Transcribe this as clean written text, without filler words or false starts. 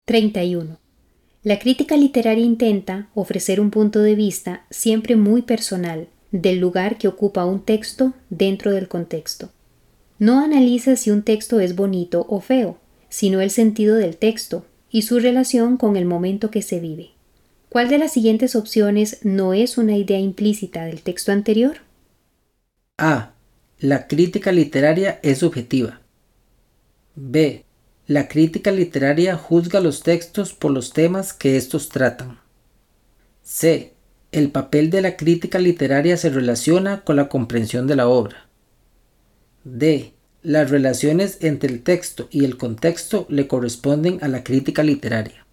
31. La crítica literaria intenta ofrecer un punto de vista siempre muy personal del lugar que ocupa un texto dentro del contexto. No analiza si un texto es bonito o feo, sino el sentido del texto y su relación con el momento que se vive. ¿Cuál de las siguientes opciones no es una idea implícita del texto anterior? A. La crítica literaria es subjetiva. B. La crítica literaria juzga los textos por los temas que estos tratan. C. El papel de la crítica literaria se relaciona con la comprensión de la obra. D. Las relaciones entre el texto y el contexto le corresponden a la crítica literaria.